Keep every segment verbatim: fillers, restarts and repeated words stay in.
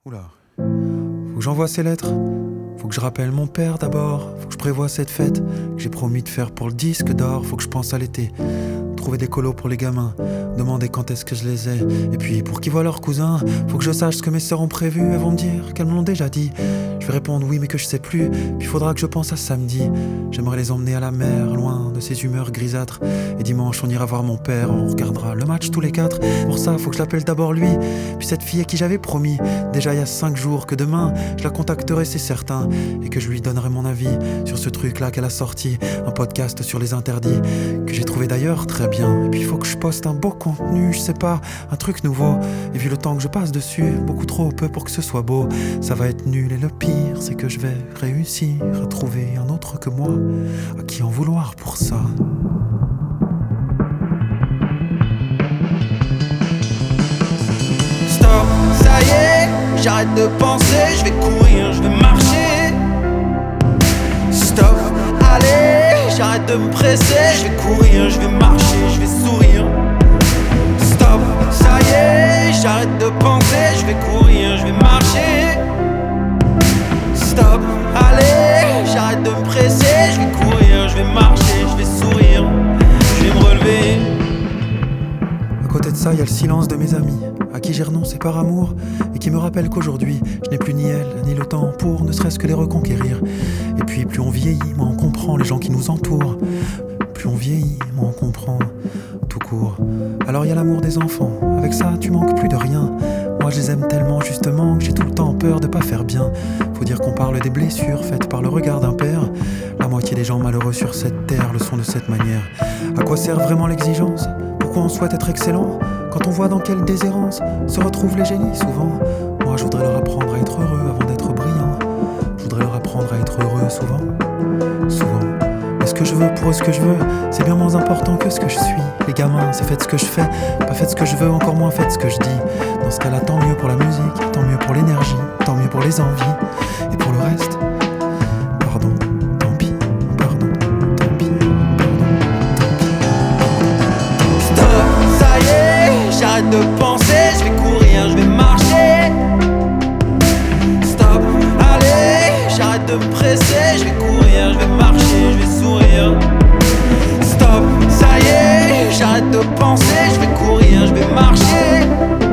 Oula, faut que j'envoie ces lettres. Faut que je rappelle mon père d'abord. Faut que je prévoie cette fête que j'ai promis de faire pour le disque d'or. Faut que je pense à l'été, trouver des colos pour les gamins, demander quand est-ce que je les ai. Et puis pour qu'ils voient leurs cousins, faut que je sache ce que mes sœurs ont prévu. Elles vont me dire qu'elles me l'ont déjà dit. Je vais répondre oui mais que je sais plus. Puis faudra que je pense à samedi. J'aimerais les emmener à la mer, loin de ces humeurs grisâtres. Et dimanche on ira voir mon père, on regardera le match tous les quatre. Pour ça faut que je l'appelle d'abord lui, puis cette fille à qui j'avais promis déjà il y a cinq jours que demain je la contacterai, c'est certain. Et que je lui donnerai mon avis sur ce truc là qu'elle a sorti, un podcast sur les interdits que j'ai trouvé d'ailleurs très bien. Et puis il faut que je poste un beau contenu, je sais pas, un truc nouveau. Et vu le temps que je passe dessus, beaucoup trop peu pour que ce soit beau. Ça va être nul et le pire c'est que je vais réussir à trouver un autre que moi à qui en vouloir pour ça. Stop, ça y est, j'arrête de penser, je vais courir, je vais marcher. Stop, allez, j'arrête de me presser, je vais courir, je vais marcher, je vais sourire. Stop, ça y est, j'arrête de penser, je vais courir, je vais marcher. Stop, allez, j'arrête de me presser, je vais courir, je vais marcher, je vais sourire, je vais me relever. À côté de ça, il y a le silence de mes amis, à qui j'ai renoncé par amour, et qui me rappellent qu'aujourd'hui, je n'ai plus ni elle, ni le temps pour ne serait-ce que les reconquérir. Et puis, plus on vieillit, moins on comprend les gens qui nous entourent. Plus on vieillit, moins on comprend tout court. Alors il y a l'amour des enfants, avec ça, tu manques plus de rien. Moi je les aime tellement justement que j'ai tout le temps peur de pas faire bien. Faut dire qu'on parle des blessures faites par le regard d'un père. La moitié des gens malheureux sur cette terre le sont de cette manière. À quoi sert vraiment l'exigence ? Pourquoi on souhaite être excellent quand on voit dans quelle déshérence se retrouvent les génies souvent ? Moi je voudrais leur apprendre à être heureux avant d'être brillant. Je voudrais leur apprendre à être heureux souvent, souvent. Mais ce que je veux pour eux, ce que je veux, c'est bien moins important que ce que je suis. Les gamins, c'est faites ce que je fais, pas faites ce que je veux, encore moins faites ce que je dis. Dans ce cas-là, tant mieux pour la musique, tant mieux pour l'énergie, tant mieux pour les envies. Et pour le reste, pardon, tant pis, pardon, tant pis, pardon, tant pis. Stop, ça y est, j'arrête de penser, je vais courir, je vais marcher. Stop, allez, j'arrête de me presser, je vais courir, je vais marcher, je vais sourire. Stop, ça y est, j'arrête de penser, je vais courir, je vais marcher.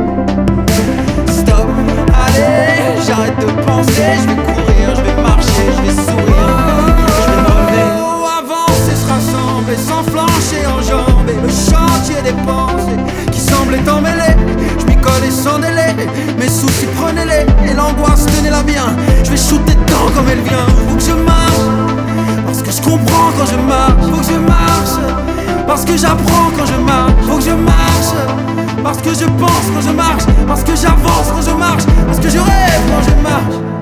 Stop, allez, j'arrête de penser, je vais courir, je vais marcher, je vais sourire, je vais me relever. Oh, avancer, se rassembler, sans flancher en jambes, et le chantier des pensées qui semblaient emmêlées. Je m'y collais sans délai, mes soucis prenez-les, et l'angoisse tenez-la bien. Je vais shooter dedans comme elle vient. Faut que je marche, parce que je comprends quand je marche. Faut que je marche, parce que j'apprends quand je marche. Faut que je marche, parce que je pense quand je marche. Parce que j'avance quand je marche. Parce que je rêve quand je marche.